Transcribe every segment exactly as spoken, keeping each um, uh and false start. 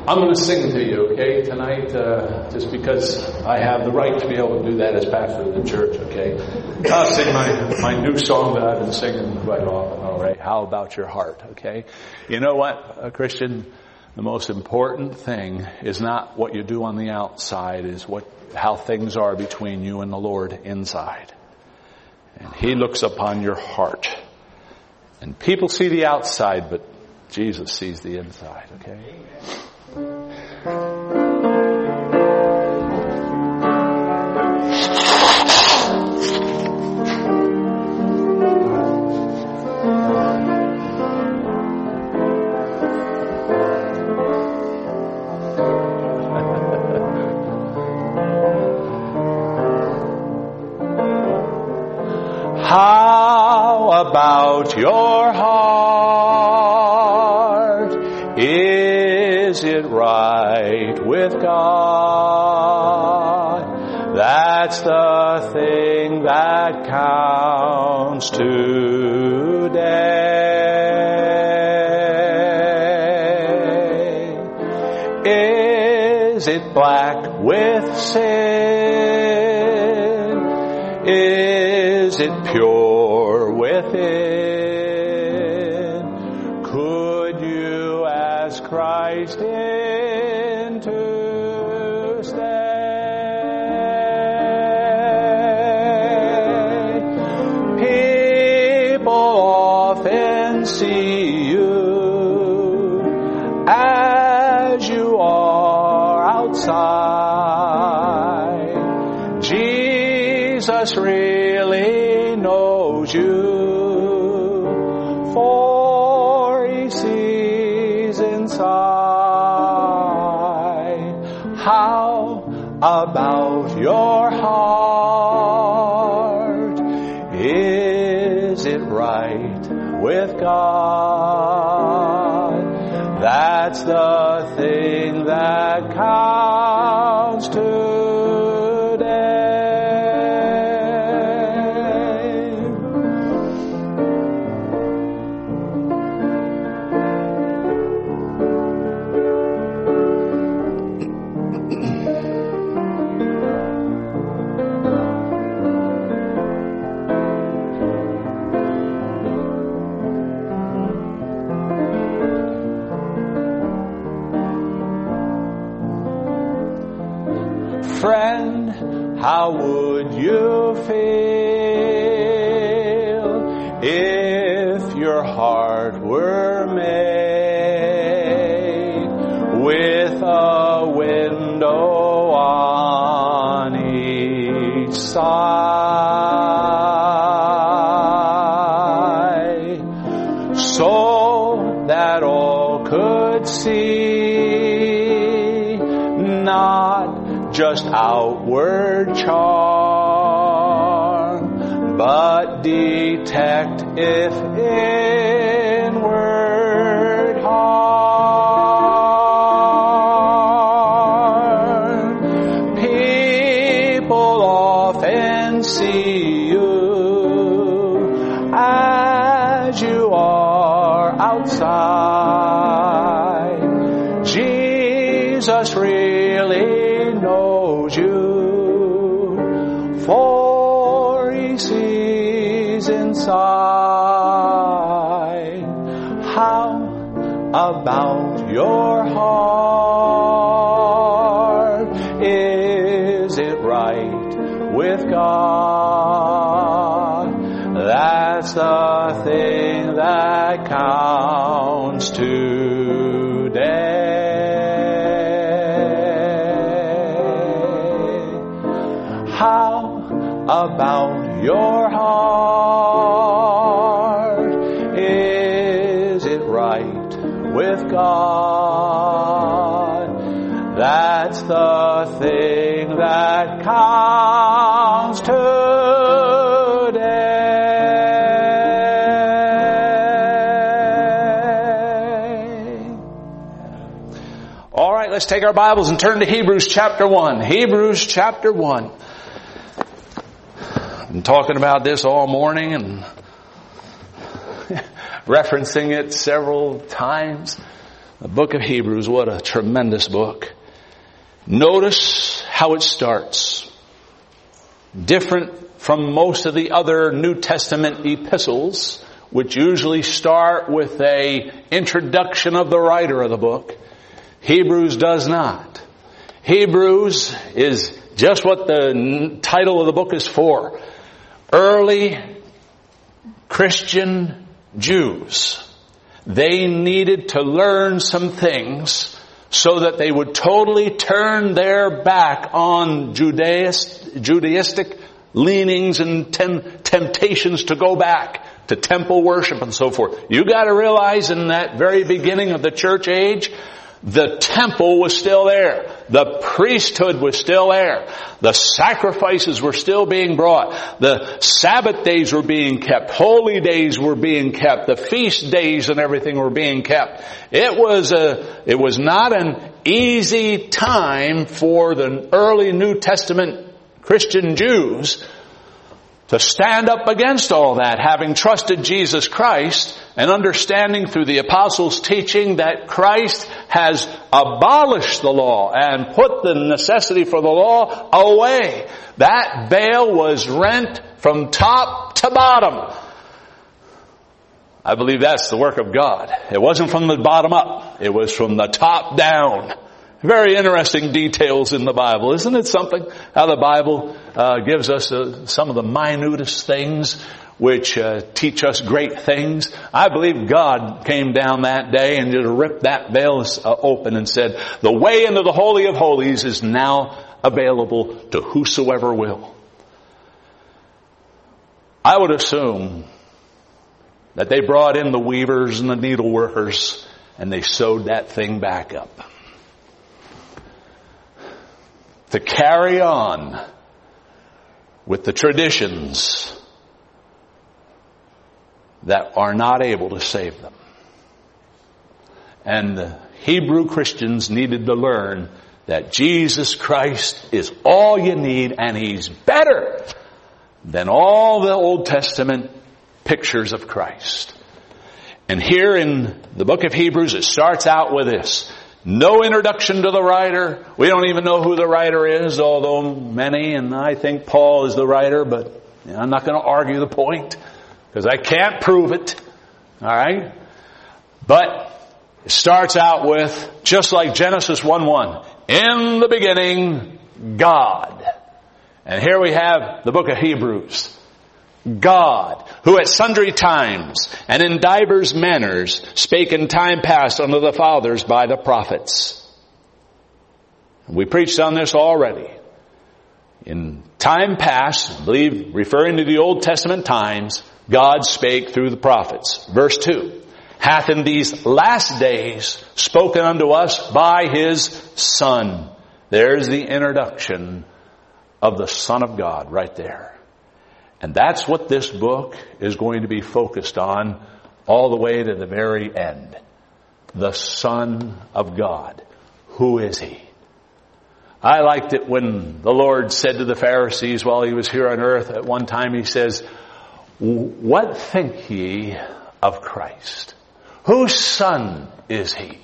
I'm going to sing to you, okay, tonight, uh, just because I have the right to be able to do that as pastor of the church, okay? I'll sing my, my new song that I've been singing quite often, all right? How about your heart, okay? You know what, a Christian, the most important thing is not what you do on the outside, is what how things are between you and the Lord inside. And He looks upon your heart. And people see the outside, but Jesus sees the inside, okay? How about your heart? Is it right with God? That's the thing that counts today. Is it black with sin? Is it pure within? Could you ask Christ in to stay? People often see you as you are outside. Jesus really knows you, for He sees inside. How about your heart? Is it right with God? That's the thing that counts today. Friend, how would you feel if your heart were made with a window on each side, so that all could see, not just outward charm, but detect if inward harm. People often see you as you are outside. Jesus really knows you, for He sees inside. How about your heart? Is it right with God? That's the thing that counts today. How about your heart? Is it right with God? That's the thing that counts today. All right, let's take our Bibles and turn to Hebrews chapter one. Hebrews chapter one. I'm talking about this all morning and referencing it several times. The book of Hebrews, what a tremendous book. Notice how it starts. Different from most of the other New Testament epistles, which usually start with a introduction of the writer of the book. Hebrews does not. Hebrews is just what the title of the book is for. Early Christian Jews. They needed to learn some things so that they would totally turn their back on Judaist, Judaistic leanings and tem- temptations to go back to temple worship and so forth. You got to realize in that very beginning of the church age, the temple was still there. The priesthood was still there. The sacrifices were still being brought. The Sabbath days were being kept. Holy days were being kept. The feast days and everything were being kept. It was a, it was not an easy time for the early New Testament Christian Jews to stand up against all that, having trusted Jesus Christ and understanding through the apostles' teaching that Christ has abolished the law and put the necessity for the law away. That veil was rent from top to bottom. I believe that's the work of God. It wasn't from the bottom up. It was from the top down. Very interesting details in the Bible. Isn't it something how the Bible uh, gives us uh, some of the minutest things which uh, teach us great things? I believe God came down that day and just ripped that veil uh, open and said, the way into the Holy of Holies is now available to whosoever will. I would assume that they brought in the weavers and the needle workers and they sewed that thing back up. To carry on with the traditions that are not able to save them. And the Hebrew Christians needed to learn that Jesus Christ is all you need, and He's better than all the Old Testament pictures of Christ. And here in the book of Hebrews, it starts out with this. No introduction to the writer. We don't even know who the writer is, although many, and I think Paul is the writer, but you know, I'm not going to argue the point because I can't prove it. All right? But it starts out with, just like Genesis one one, in the beginning, God. And here we have the book of Hebrews. God, who at sundry times and in divers manners spake in time past unto the fathers by the prophets. We preached on this already. In time past, I believe referring to the Old Testament times, God spake through the prophets. Verse two, hath in these last days spoken unto us by His Son. There's the introduction of the Son of God right there. And that's what this book is going to be focused on all the way to the very end. The Son of God. Who is He? I liked it when the Lord said to the Pharisees while He was here on earth at one time, He says, what think ye of Christ? Whose son is He?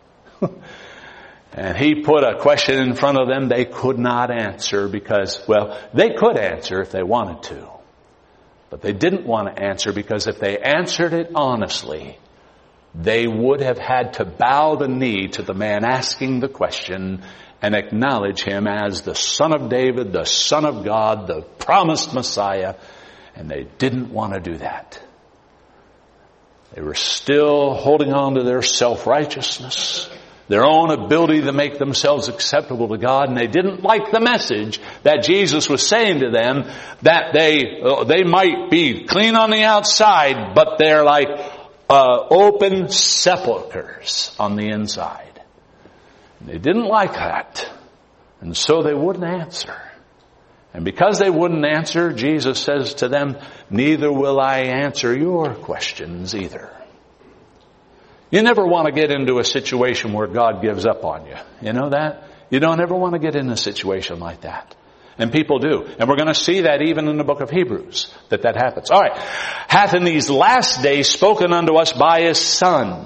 And He put a question in front of them they could not answer because, well, they could answer if they wanted to. But they didn't want to answer because if they answered it honestly, they would have had to bow the knee to the man asking the question and acknowledge Him as the Son of David, the Son of God, the promised Messiah. And they didn't want to do that. They were still holding on to their self-righteousness, their own ability to make themselves acceptable to God, and they didn't like the message that Jesus was saying to them that they uh, they might be clean on the outside, but they're like uh, open sepulchers on the inside. They didn't like that, and so they wouldn't answer. And because they wouldn't answer, Jesus says to them, neither will I answer your questions either. You never want to get into a situation where God gives up on you. You know that? You don't ever want to get in a situation like that. And people do. And we're going to see that even in the book of Hebrews, that that happens. All right. Hath in these last days spoken unto us by His Son,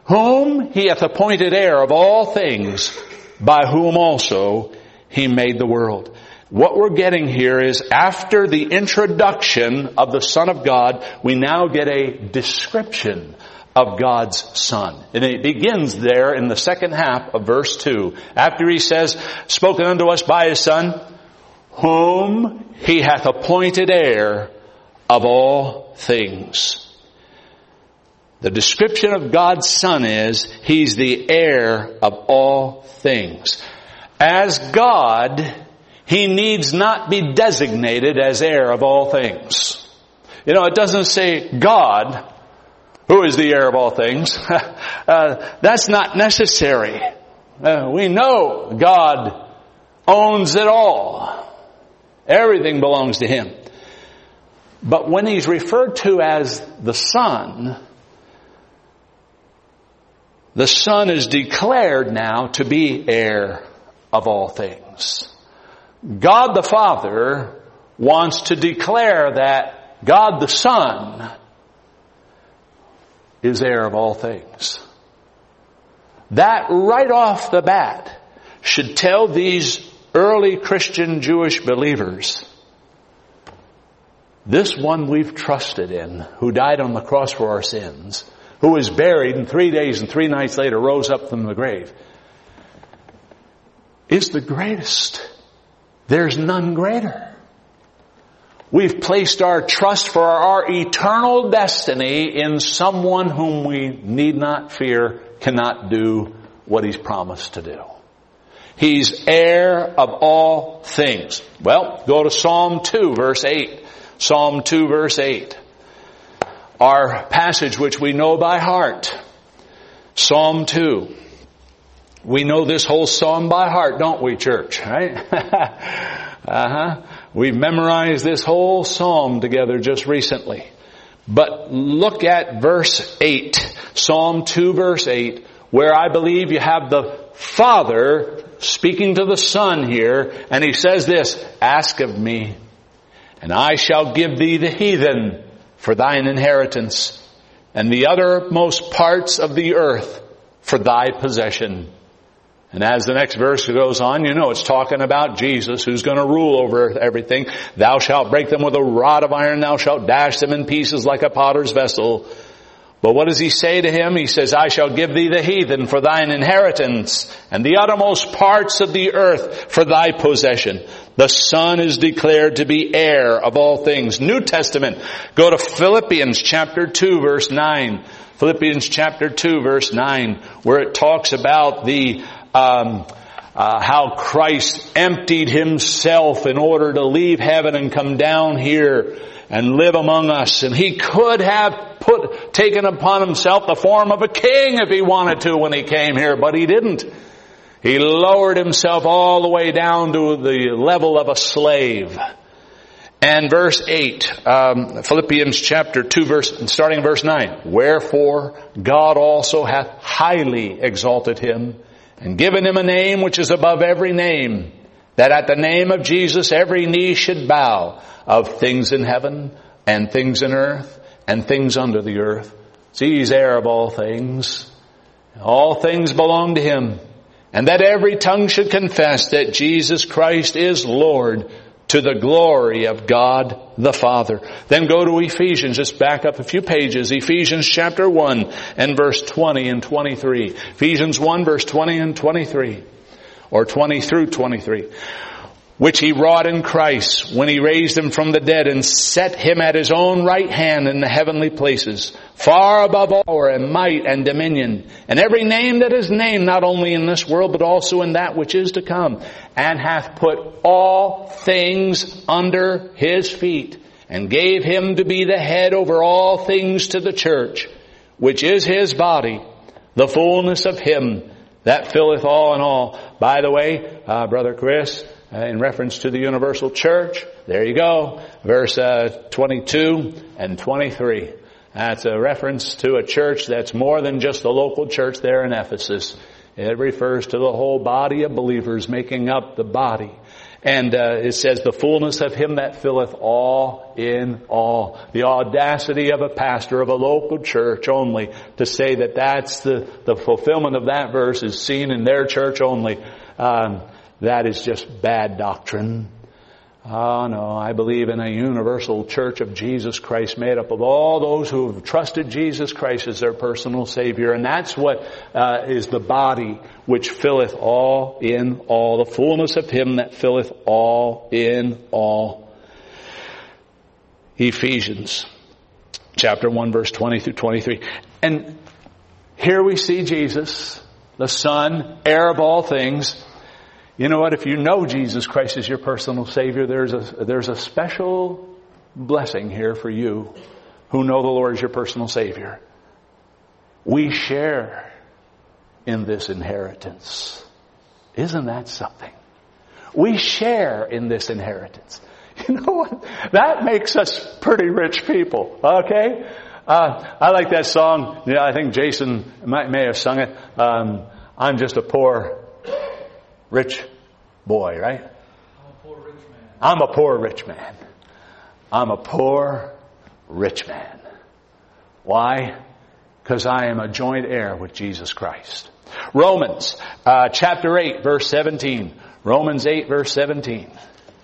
whom he hath appointed heir of all things, by whom also he made the world. What we're getting here is after the introduction of the Son of God, we now get a description of God's Son. And it begins there in the second half of verse two. After he says, spoken unto us by his Son, whom he hath appointed heir of all things. The description of God's Son is, he's the heir of all things. As God, he needs not be designated as heir of all things. You know, it doesn't say God, who is the heir of all things. uh, that's not necessary. Uh, we know God owns it all. Everything belongs to him. But when he's referred to as the Son, the Son is declared now to be heir of all things. God the Father wants to declare that God the Son is heir of all things. That right off the bat should tell these early Christian Jewish believers, this one we've trusted in, who died on the cross for our sins, who was buried and three days and three nights later rose up from the grave, is the greatest. There's none greater. We've placed our trust for our eternal destiny in someone whom we need not fear cannot do what he's promised to do. He's heir of all things. Well, go to Psalm two, verse eight. Psalm two, verse eight. Our passage which we know by heart. Psalm two. We know this whole psalm by heart, don't we, church? Right? uh-huh. We've memorized this whole psalm together just recently. But look at verse eight. Psalm two, verse eight, where I believe you have the Father speaking to the Son here, and he says this, ask of me, and I shall give thee the heathen for thine inheritance, and the uttermost parts of the earth for thy possession. And as the next verse goes on, you know it's talking about Jesus, who's going to rule over everything. Thou shalt break them with a rod of iron, thou shalt dash them in pieces like a potter's vessel. But what does he say to him? He says, I shall give thee the heathen for thine inheritance, and the uttermost parts of the earth for thy possession. The Son is declared to be heir of all things. New Testament, go to Philippians chapter two, verse nine. Philippians chapter two, verse nine, where it talks about the Um, uh, how Christ emptied himself in order to leave heaven and come down here and live among us. And he could have put, taken upon himself the form of a king if he wanted to when he came here, but he didn't. He lowered himself all the way down to the level of a slave. And verse eight, um, Philippians chapter two, verse, starting in verse nine. Wherefore God also hath highly exalted him, and given him a name which is above every name, that at the name of Jesus every knee should bow, of things in heaven and things in earth and things under the earth. See, he's heir of all things. All things belong to him. And that every tongue should confess that Jesus Christ is Lord, to the glory of God the Father. Then go to Ephesians. Just back up a few pages. Ephesians chapter one and verse twenty and twenty-three. Ephesians one verse twenty and twenty-three. Or twenty through twenty-three. Which he wrought in Christ when he raised him from the dead and set him at his own right hand in the heavenly places, far above all power and might and dominion, and every name that is named, not only in this world, but also in that which is to come, and hath put all things under his feet, and gave him to be the head over all things to the church, which is his body, the fullness of him that filleth all in all. By the way, uh, Brother Chris, Uh, in reference to the universal church, there you go, verse uh, twenty-two and twenty-three. That's a reference to a church that's more than just the local church there in Ephesus. It refers to the whole body of believers making up the body. And uh, it says, the fullness of Him that filleth all in all. The audacity of a pastor of a local church only to say that that's the, the fulfillment of that verse is seen in their church only. Um, that is just bad doctrine. Oh no, I believe in a universal church of Jesus Christ made up of all those who have trusted Jesus Christ as their personal Savior. And that's what uh, is the body which filleth all in all. The fullness of Him that filleth all in all. Ephesians chapter one verse twenty through twenty-three. And here we see Jesus, the Son, heir of all things. You know what? If you know Jesus Christ as your personal Savior, there's a, there's a special blessing here for you who know the Lord as your personal Savior. We share in this inheritance. Isn't that something? We share in this inheritance. You know what? That makes us pretty rich people. Okay? Uh, I like that song. Yeah, I think Jason might, may have sung it. Um, I'm just a poor rich boy, right? I'm a poor rich man. I'm a poor rich man. I'm a poor rich man. Why? Because I am a joint heir with Jesus Christ. Romans uh, chapter eight verse seventeen. Romans eight verse seventeen.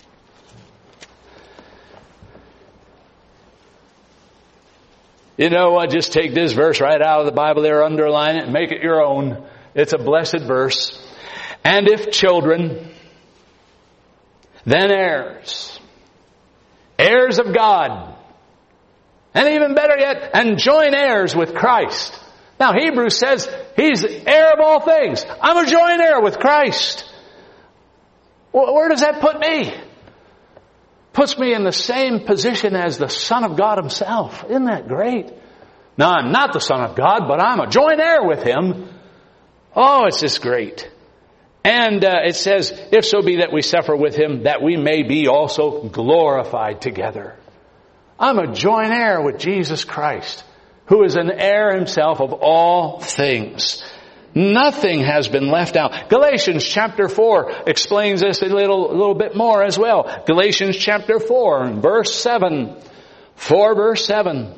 You know what? Just take this verse right out of the Bible there, underline it, and make it your own. It's a blessed verse. And if children, then heirs. Heirs of God. And even better yet, and joint heirs with Christ. Now Hebrews says He's the heir of all things. I'm a joint heir with Christ. Well, where does that put me? Puts me in the same position as the Son of God Himself. Isn't that great? Now I'm not the Son of God, but I'm a joint heir with Him. Oh, it's just great. And uh, it says, if so be that we suffer with Him, that we may be also glorified together. I'm a joint heir with Jesus Christ, who is an heir Himself of all things. Nothing has been left out. Galatians chapter four explains this a little, a little bit more as well. Galatians chapter four, verse seven. four verse seven.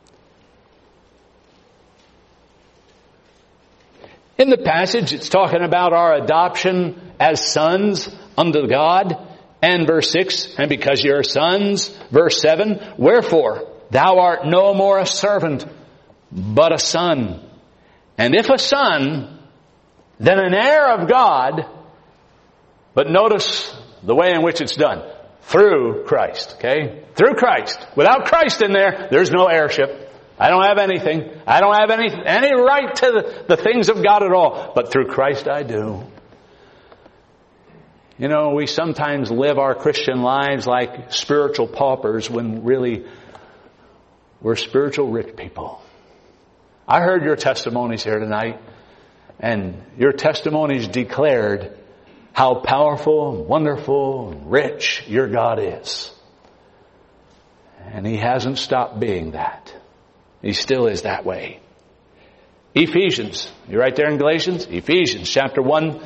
In the passage, it's talking about our adoption as sons unto God. And verse six, and because ye are sons, verse seven, wherefore thou art no more a servant, but a son. And if a son, then an heir of God. But notice the way in which it's done. Through Christ, okay? Through Christ. Without Christ in there, there's no heirship. I don't have anything. I don't have any any right to the, the things of God at all. But through Christ I do. You know, we sometimes live our Christian lives like spiritual paupers when really we're spiritual rich people. I heard your testimonies here tonight, and your testimonies declared how powerful and wonderful and rich your God is. And He hasn't stopped being that. He still is that way. Ephesians. You right there in Galatians? Ephesians chapter one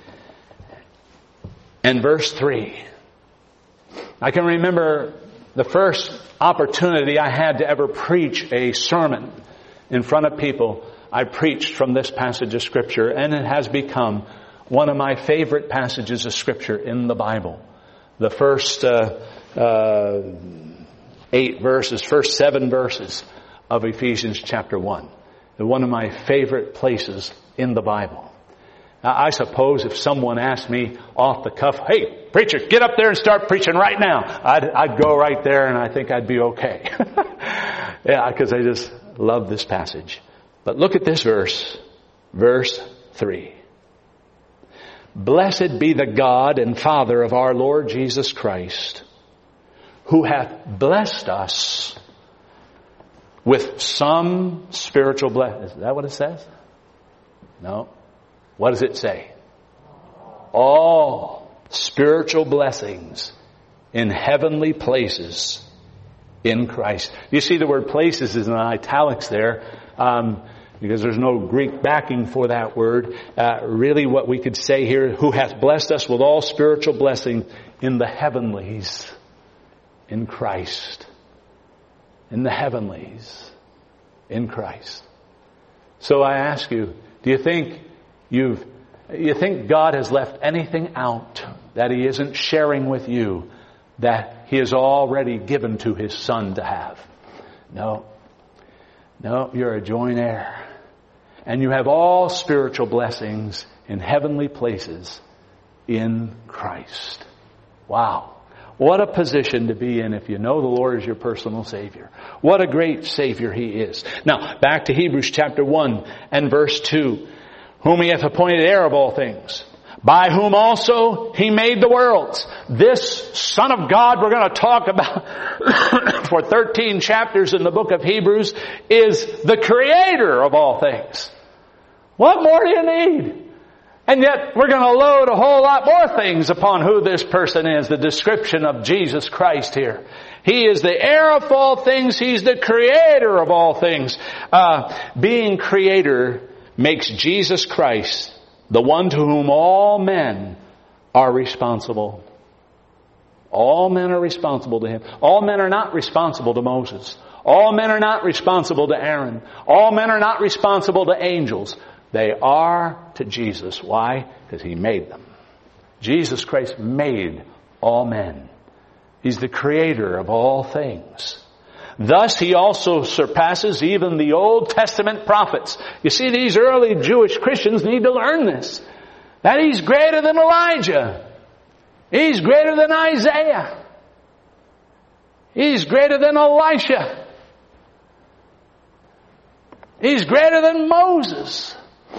and verse three. I can remember the first opportunity I had to ever preach a sermon in front of people. I preached from this passage of Scripture, and it has become one of my favorite passages of Scripture in the Bible. The first uh, uh, eight verses, first seven verses of Ephesians chapter one. One of my favorite places in the Bible. Now, I suppose if someone asked me off the cuff, hey, preacher, get up there and start preaching right now, I'd, I'd go right there and I think I'd be okay. Yeah, because I just love this passage. But look at this verse, verse three. Blessed be the God and Father of our Lord Jesus Christ, who hath blessed us with some spiritual blessing. Is that what it says? No. What does it say? All spiritual blessings in heavenly places in Christ. You see the word places is in italics there, um, because there's no Greek backing for that word. Uh, really what we could say here, who hath blessed us with all spiritual blessing in the heavenlies in Christ. In the heavenlies in Christ. So I ask you, do you think you've, you think God has left anything out that He isn't sharing with you that He has already given to His Son to have? No. No, you're a joint heir. And you have all spiritual blessings in heavenly places in Christ. Wow. What a position to be in if you know the Lord is your personal Savior. What a great Savior He is. Now, back to Hebrews chapter one and verse two. Whom He hath appointed heir of all things, by whom also He made the worlds. This Son of God we're going to talk about for thirteen chapters in the book of Hebrews is the Creator of all things. What more do you need? And yet we're going to load a whole lot more things upon who this person is, the description of Jesus Christ here. He is the heir of all things. He's the Creator of all things. Uh, being Creator makes Jesus Christ the one to whom all men are responsible. All men are responsible to Him. All men are not responsible to Moses. All men are not responsible to Aaron. All men are not responsible to angels. They are to Jesus. Why? Because He made them. Jesus Christ made all men. He's the Creator of all things. Thus He also surpasses even the Old Testament prophets. You see, these early Jewish Christians need to learn this. That He's greater than Elijah. He's greater than Isaiah. He's greater than Elisha. He's greater than Moses.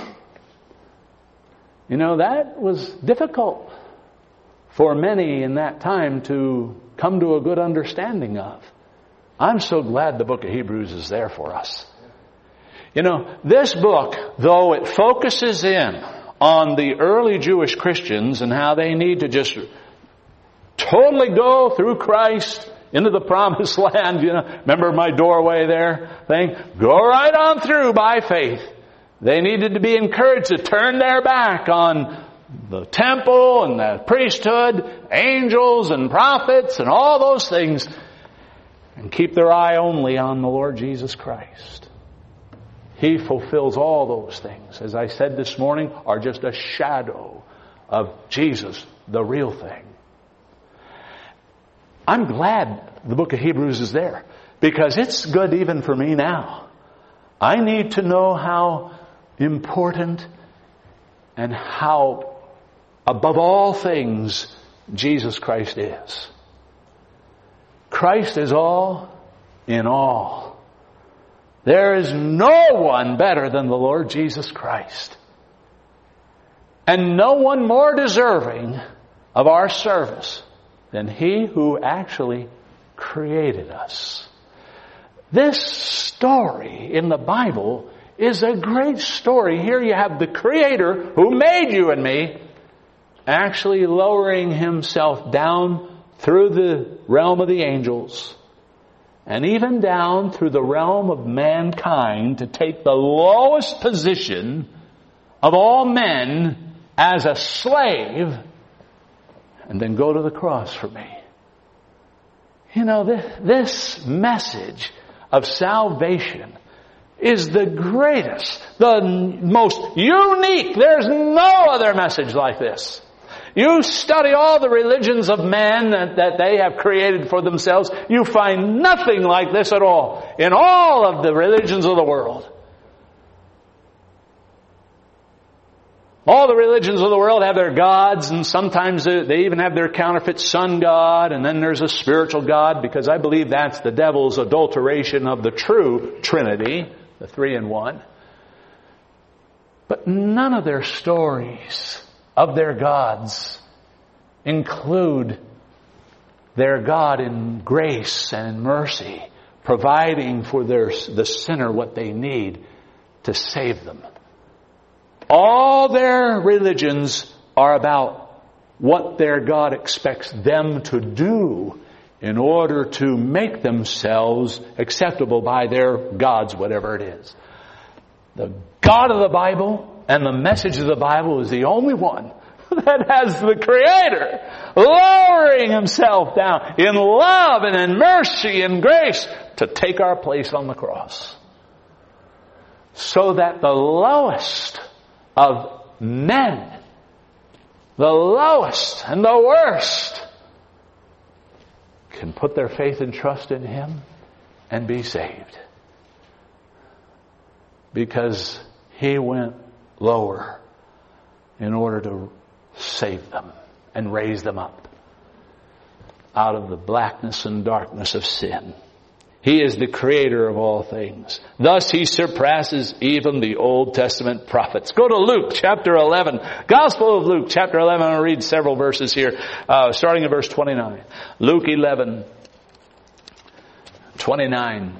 You know, that was difficult for many in that time to come to a good understanding of. I'm so glad the book of Hebrews is there for us. You know, this book, though it focuses in on the early Jewish Christians and how they need to just totally go through Christ into the promised land, you know, remember my doorway there thing? Go right on through by faith. They needed to be encouraged to turn their back on the temple and the priesthood, angels and prophets and all those things, and keep their eye only on the Lord Jesus Christ. He fulfills all those things, as I said this morning, are just a shadow of Jesus, the real thing. I'm glad the book of Hebrews is there, because it's good even for me now. I need to know how important and how above all things Jesus Christ is. Christ is all in all. There is no one better than the Lord Jesus Christ. And no one more deserving of our service than He who actually created us. This story in the Bible is a great story. Here you have the Creator who made you and me actually lowering Himself down through the realm of the angels and even down through the realm of mankind to take the lowest position of all men as a slave and then go to the cross for me. You know, this, this message of salvation is the greatest, the most unique. There's no other message like this. You study all the religions of man that, that they have created for themselves, you find nothing like this at all in all of the religions of the world. All the religions of the world have their gods, and sometimes they even have their counterfeit sun god, and then there's a spiritual god, because I believe that's the devil's adulteration of the true Trinity, the three in one. But none of their stories of their gods include their God in grace and in mercy, providing for their, the sinner what they need to save them. All their religions are about what their God expects them to do in order to make themselves acceptable by their gods, whatever it is. The God of the Bible and the message of the Bible is the only one that has the Creator lowering Himself down in love and in mercy and grace to take our place on the cross. So that the lowest of men, the lowest and the worst, can put their faith and trust in Him and be saved. Because He went lower in order to save them and raise them up out of the blackness and darkness of sin. He is the Creator of all things. Thus He surpasses even the Old Testament prophets. Go to Luke chapter eleven. Gospel of Luke chapter eleven. I'll read several verses here, uh, starting at verse twenty-nine. Luke eleven, twenty-nine.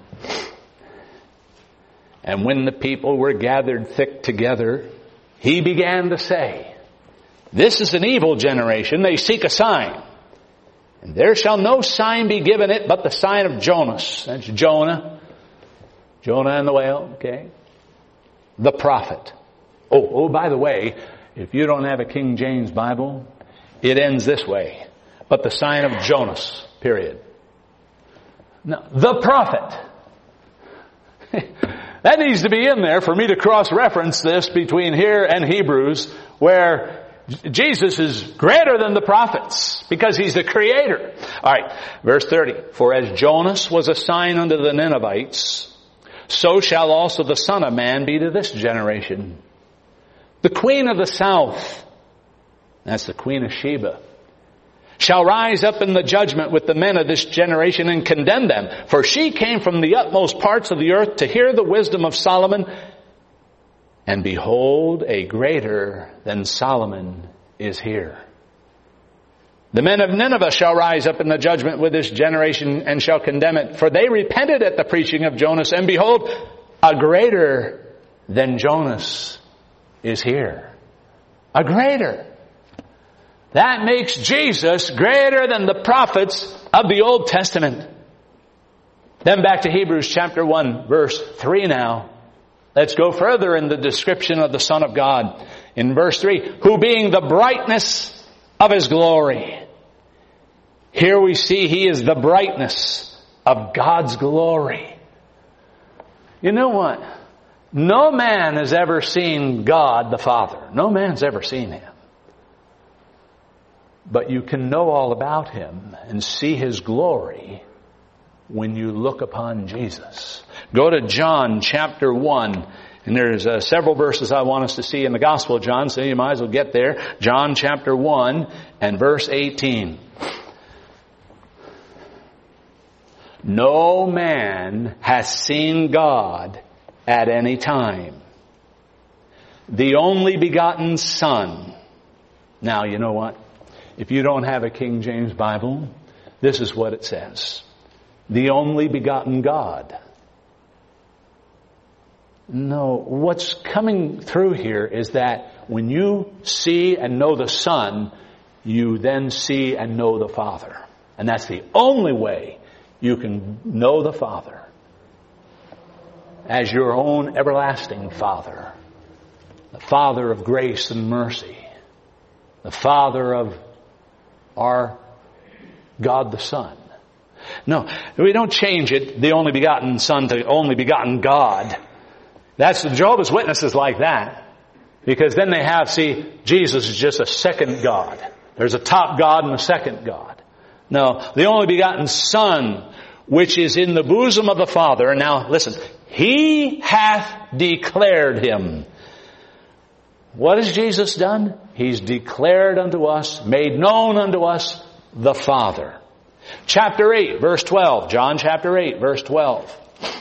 And when the people were gathered thick together, He began to say, this is an evil generation. They seek a sign. And there shall no sign be given it but the sign of Jonas. That's Jonah. Jonah and the whale, okay? The prophet. Oh, oh, by the way, if you don't have a King James Bible, it ends this way. But the sign of Jonas, period. No, the prophet. That needs to be in there for me to cross-reference this between here and Hebrews, where Jesus is greater than the prophets because He's the Creator. All right, verse thirty. For as Jonas was a sign unto the Ninevites, so shall also the Son of Man be to this generation. The Queen of the South, that's the Queen of Sheba, shall rise up in the judgment with the men of this generation and condemn them. For she came from the utmost parts of the earth to hear the wisdom of Solomon. And behold, a greater than Solomon is here. The men of Nineveh shall rise up in the judgment with this generation and shall condemn it. For they repented at the preaching of Jonas. And behold, a greater than Jonas is here. A greater. That makes Jesus greater than the prophets of the Old Testament. Then back to Hebrews chapter one, verse three now. Let's go further in the description of the Son of God. In verse three, who being the brightness of His glory. Here we see He is the brightness of God's glory. You know what? No man has ever seen God the Father. No man's ever seen Him. But you can know all about Him and see His glory when you look upon Jesus. Go to John chapter one. And there's uh, several verses I want us to see in the Gospel of John, so you might as well get there. John chapter one and verse eighteen. No man has seen God at any time. The only begotten Son. Now, you know what? If you don't have a King James Bible, this is what it says. The only begotten God. No, what's coming through here is that when you see and know the Son, you then see and know the Father. And that's the only way you can know the Father as your own everlasting Father. The Father of grace and mercy. The Father of our God the Son. No, we don't change it, the only begotten Son to only begotten God. That's the Jehovah's Witnesses like that. Because then they have, see, Jesus is just a second God. There's a top God and a second God. No, the only begotten Son, which is in the bosom of the Father. And now, listen, He hath declared Him. What has Jesus done? He's declared unto us, made known unto us, the Father. Chapter eight, verse twelve. John chapter eight, verse twelve.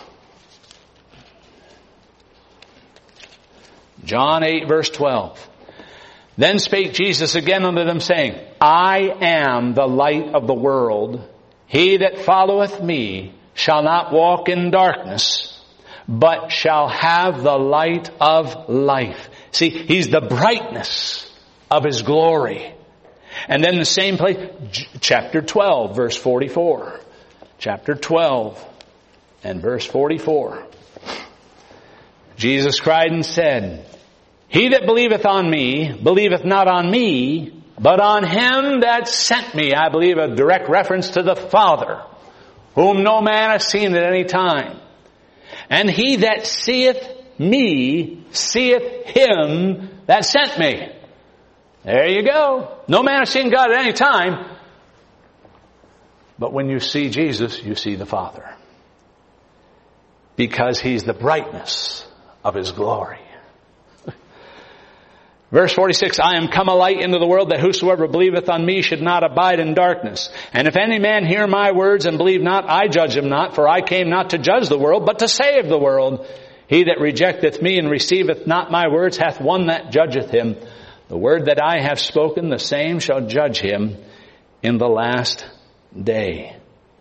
John eight, verse twelve. Then spake Jesus again unto them, saying, I am the light of the world. He that followeth me shall not walk in darkness, but shall have the light of life. See, He's the brightness of His glory. And then the same place, chapter twelve, verse forty-four. Chapter twelve and verse forty-four. Jesus cried and said, He that believeth on me, believeth not on me, but on him that sent me. I believe a direct reference to the Father, whom no man hath seen at any time. And he that seeth me, seeth him that sent me. There you go. No man has seen God at any time. But when you see Jesus, you see the Father. Because He's the brightness of His glory. Verse forty-six, I am come a light into the world, that whosoever believeth on me should not abide in darkness. And if any man hear my words and believe not, I judge him not, for I came not to judge the world, but to save the world. He that rejecteth me and receiveth not my words hath one that judgeth him. The word that I have spoken, the same shall judge him in the last day.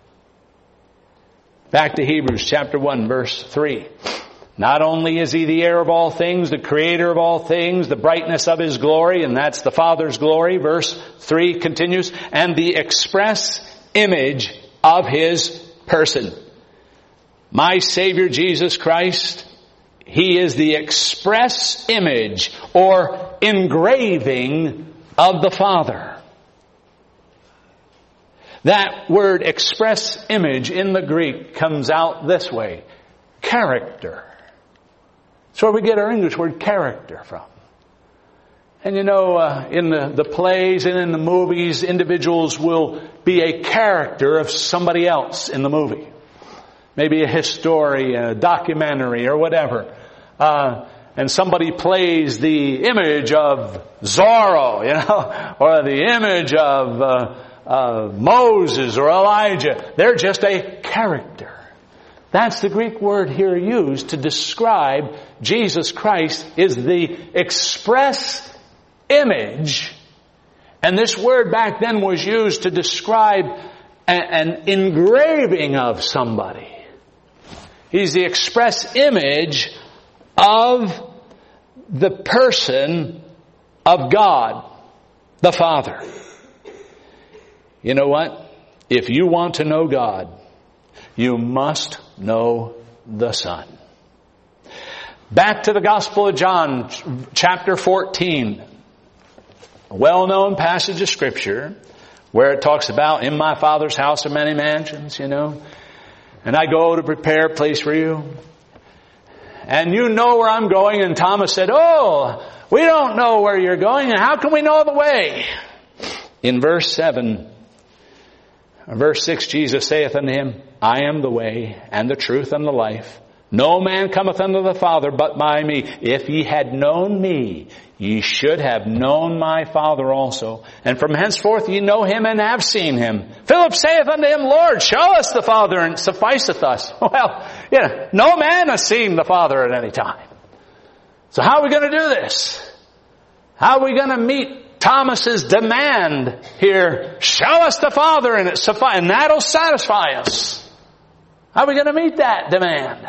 Back to Hebrews chapter one, verse three. Not only is He the heir of all things, the creator of all things, the brightness of His glory, and that's the Father's glory. Verse three continues, and the express image of His person. My Savior Jesus Christ, He is the express image or engraving of the Father. That word express image in the Greek comes out this way. Character. That's where we get our English word character from. And you know, uh, in the, the plays and in the movies, individuals will be a character of somebody else in the movie. Maybe a history, a documentary, or whatever. Uh, and somebody plays the image of Zorro, you know, or the image of uh, uh, Moses or Elijah. They're just a character. That's the Greek word here used to describe Jesus Christ is the express image. And this word back then was used to describe a, an engraving of somebody. He's the express image of the person of God, the Father. You know what? If you want to know God, you must know the Son. Back to the Gospel of John, chapter fourteen. A well-known passage of Scripture where it talks about, in my Father's house are many mansions, you know. And I go to prepare a place for you. And you know where I'm going. And Thomas said, oh, we don't know where you're going. And how can we know the way? In verse seven, verse six, Jesus saith unto him, I am the way and the truth and the life. No man cometh unto the Father but by me. If ye had known me, ye should have known my Father also. And from henceforth ye know him and have seen him. Philip saith unto him, Lord, show us the Father, and it sufficeth us. Well, you know, no man has seen the Father at any time. So how are we going to do this? How are we going to meet Thomas's demand here? Show us the Father, and it suffice, and that'll satisfy us. How are we going to meet that demand?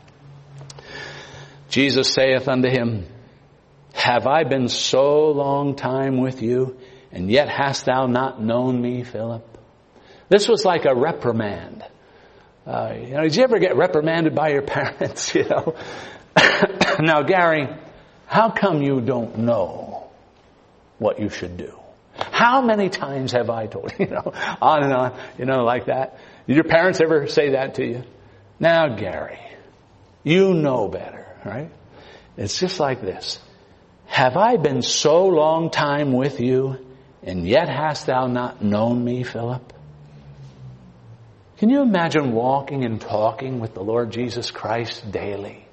Jesus saith unto him, have I been so long time with you, and yet hast thou not known me, Philip? This was like a reprimand. Uh, you know, did you ever get reprimanded by your parents? You know. Now, Gary, how come you don't know what you should do? How many times have I told you? You know, on and on. You know, like that. Did your parents ever say that to you? Now, Gary, you know better, right? It's just like this. Have I been so long time with you, and yet hast thou not known me, Philip? Can you imagine walking and talking with the Lord Jesus Christ daily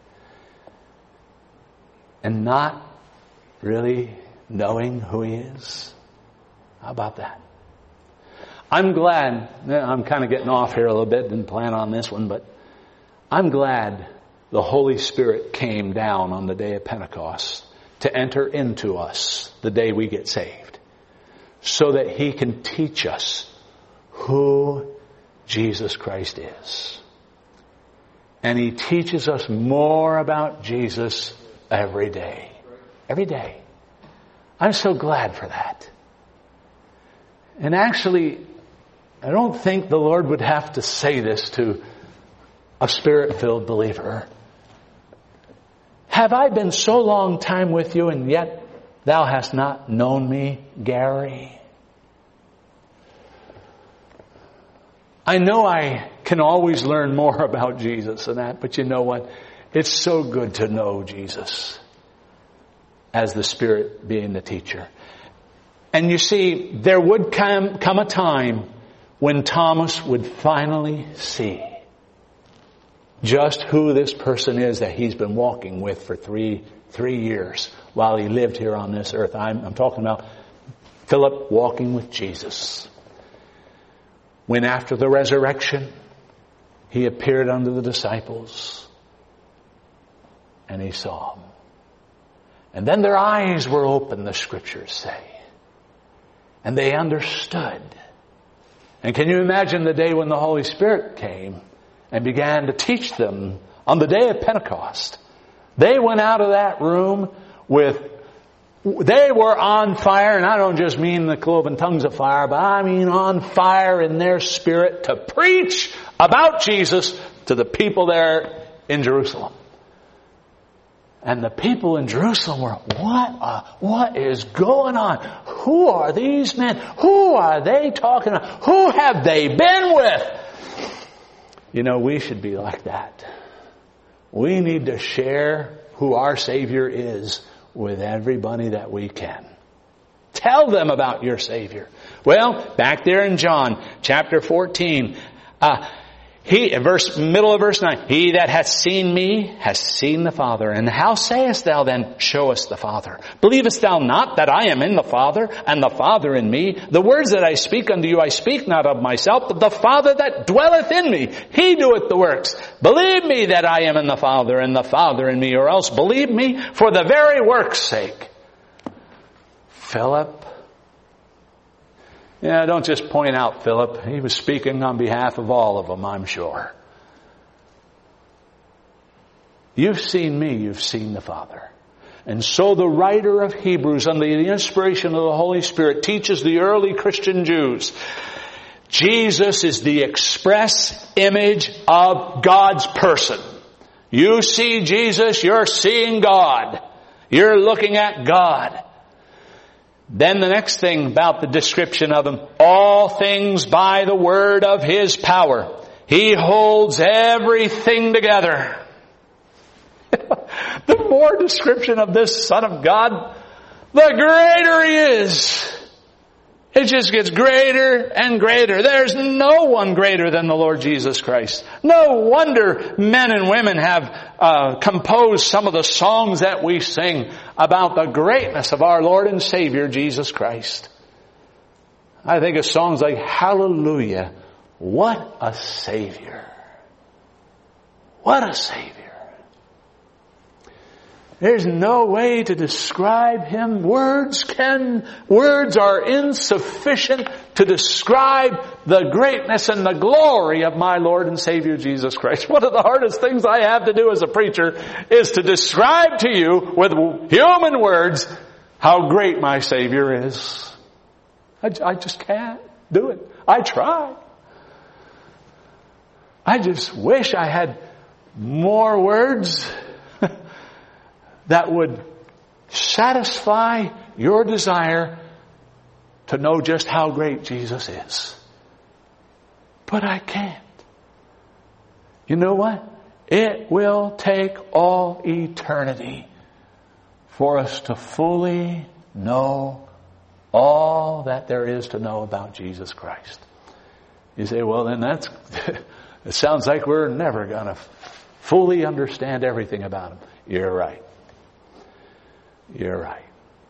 and not really knowing who He is? How about that? I'm glad, I'm kind of getting off here a little bit, didn't plan on this one, but I'm glad the Holy Spirit came down on the day of Pentecost to enter into us the day we get saved, so that He can teach us who Jesus Christ is. And He teaches us more about Jesus every day. Every day. I'm so glad for that. And actually, I don't think the Lord would have to say this to a Spirit-filled believer. have I been so long time with you, and yet thou hast not known me, Gary? I know I can always learn more about Jesus than that, but you know what? It's so good to know Jesus as the Spirit being the teacher. And you see, there would come, come a time when Thomas would finally see just who this person is that he's been walking with for three, three years while he lived here on this earth. I'm, I'm talking about Philip walking with Jesus. When after the resurrection, he appeared unto the disciples and he saw them. And then their eyes were opened, the scriptures say. And they understood. And can you imagine the day when the Holy Spirit came and began to teach them on the day of Pentecost? They went out of that room with, they were on fire, and I don't just mean the cloven tongues of fire, but I mean on fire in their spirit to preach about Jesus to the people there in Jerusalem. And the people in Jerusalem were, what, uh, what is going on? Who are these men? Who are they talking about? Who have they been with? You know, we should be like that. We need to share who our Savior is with everybody that we can. Tell them about your Savior. Well, back there in John chapter fourteen, uh, He, verse, middle of verse nine, he that hath seen me has seen the Father. And how sayest thou then, show us the Father? Believest thou not that I am in the Father, and the Father in me? The words that I speak unto you, I speak not of myself, but the Father that dwelleth in me, he doeth the works. Believe me that I am in the Father, and the Father in me, or else believe me for the very work's sake. Philip. Yeah, don't just point out Philip. He was speaking on behalf of all of them, I'm sure. You've seen me, you've seen the Father. And so the writer of Hebrews, under the inspiration of the Holy Spirit, teaches the early Christian Jews, Jesus is the express image of God's person. You see Jesus, you're seeing God. You're looking at God. Then the next thing about the description of Him, all things by the word of His power. He holds everything together. The more description of this Son of God, the greater He is. It just gets greater and greater. There's no one greater than the Lord Jesus Christ. No wonder men and women have uh, composed some of the songs that we sing about the greatness of our Lord and Savior, Jesus Christ. I think of songs like, Hallelujah, what a Savior. What a Savior. There's no way to describe Him. Words can, words are insufficient to describe the greatness and the glory of my Lord and Savior Jesus Christ. One of the hardest things I have to do as a preacher is to describe to you with human words how great my Savior is. I, I just can't do it. I try. I just wish I had more words that would satisfy your desire to know just how great Jesus is. But I can't. You know what? It will take all eternity for us to fully know all that there is to know about Jesus Christ. You say, well, then that's, it sounds like we're never going to fully understand everything about Him. You're right. You're right.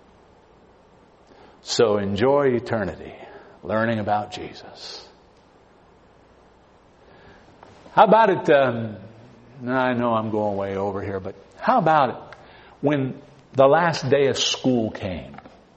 So enjoy eternity, learning about Jesus. How about it, um, I know I'm going way over here, but how about it when the last day of school came?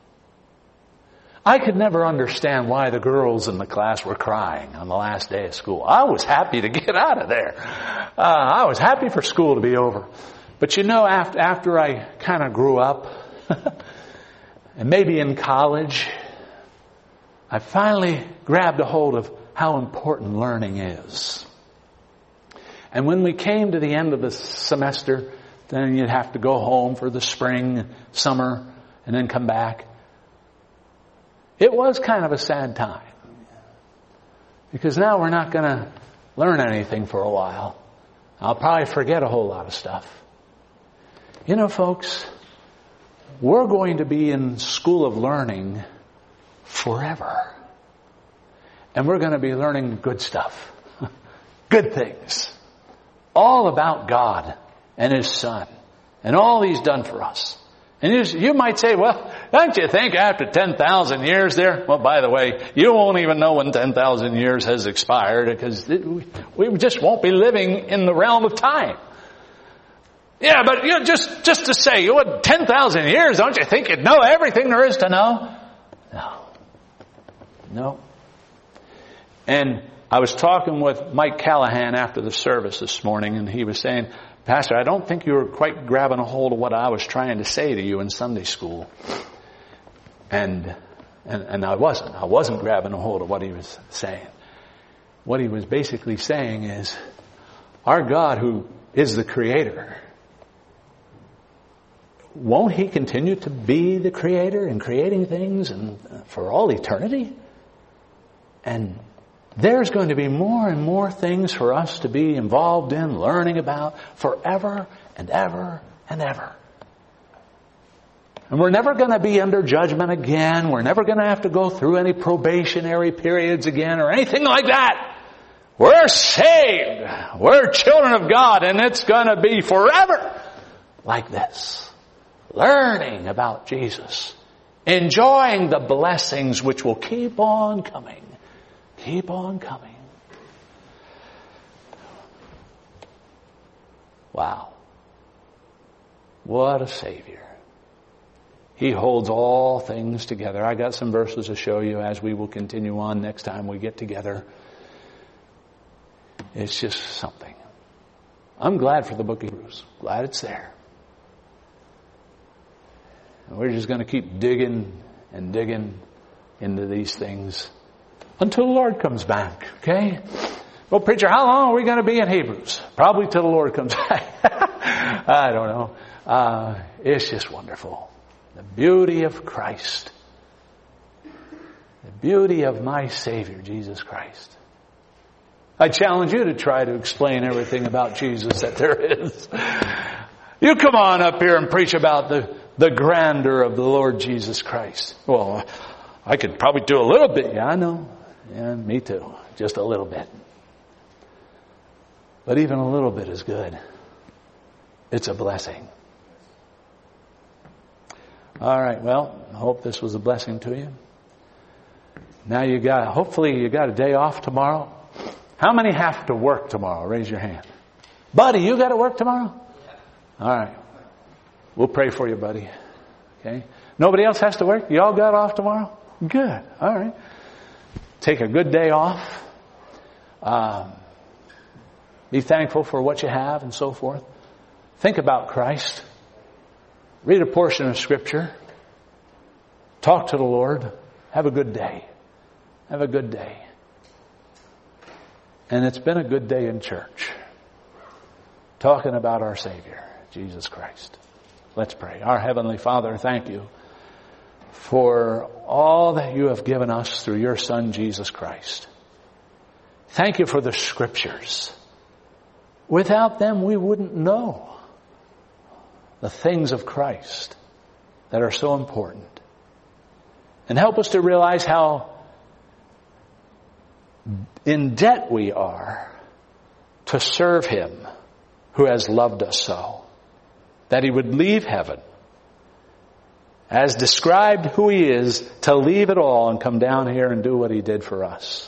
I could never understand why the girls in the class were crying on the last day of school. I was happy to get out of there. Uh, I was happy for school to be over. But you know, after, after I kind of grew up, and maybe in college, I finally grabbed a hold of how important learning is. And when we came to the end of the semester, Then you'd have to go home for the spring, summer, and then come back. It was kind of a sad time. Because now we're not going to learn anything for a while. I'll probably forget a whole lot of stuff. You know, folks, we're going to be in school of learning forever. And we're going to be learning good stuff. Good things. All about God and His Son. And all He's done for us. And you, you might say, well, don't you think after ten thousand years there? Well, by the way, you won't even know when ten thousand years has expired because it, we, we just won't be living in the realm of time. Yeah, but you know, just, just to say, you know, ten thousand years, don't you think you'd know everything there is to know? No. No. And I was talking with Mike Callahan after the service this morning, and he was saying, Pastor, I don't think you were quite grabbing a hold of what I was trying to say to you in Sunday school. And, and, and I wasn't. I wasn't grabbing a hold of what he was saying. What he was basically saying is, our God who is the Creator, won't He continue to be the Creator and creating things and for all eternity? And there's going to be more and more things for us to be involved in, learning about, forever and ever and ever. And we're never going to be under judgment again. We're never going to have to go through any probationary periods again or anything like that. We're saved. We're children of God, and it's going to be forever like this. Learning about Jesus. Enjoying the blessings which will keep on coming. Keep on coming. Wow. What a Savior. He holds all things together. I got some verses to show you as we will continue on next time we get together. It's just something. I'm glad for the book of Hebrews. Glad it's there. And we're just going to keep digging and digging into these things until the Lord comes back, okay? Well, preacher, how long are we going to be in Hebrews? Probably till the Lord comes back. I don't know. Uh, it's just wonderful. The beauty of Christ. The beauty of my Savior, Jesus Christ. I challenge you to try to explain everything about Jesus that there is. You come on up here and preach about the, the grandeur of the Lord Jesus Christ. Well, I could probably do a little bit. Yeah, I know. Yeah, me too. Just a little bit. But even a little bit is good. It's a blessing. All right, well, I hope this was a blessing to you. Now you got, hopefully you got a day off tomorrow. How many have to work tomorrow? Raise your hand. Buddy, you got to work tomorrow? All right. We'll pray for you, buddy. Okay. Nobody else has to work? You all got off tomorrow? Good. All right. Take a good day off. Um, be thankful for what you have and so forth. Think about Christ. Read a portion of Scripture. Talk to the Lord. Have a good day. Have a good day. And it's been a good day in church. Talking about our Savior, Jesus Christ. Let's pray. Our Heavenly Father, thank you for all that you have given us through your Son, Jesus Christ. Thank you for the Scriptures. Without them, we wouldn't know the things of Christ that are so important. And help us to realize how in debt we are to serve Him who has loved us so, that He would leave heaven, as described who He is, to leave it all and come down here and do what He did for us.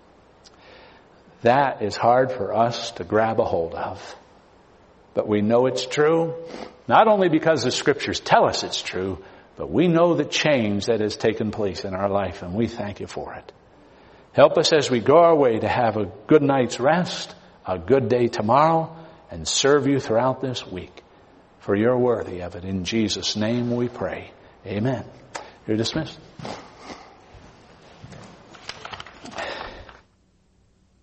That is hard for us to grab a hold of. But we know it's true, not only because the Scriptures tell us it's true, but we know the change that has taken place in our life, and we thank you for it. Help us as we go our way to have a good night's rest, a good day tomorrow, and serve you throughout this week. For you're worthy of it. In Jesus' name we pray. Amen. You're dismissed.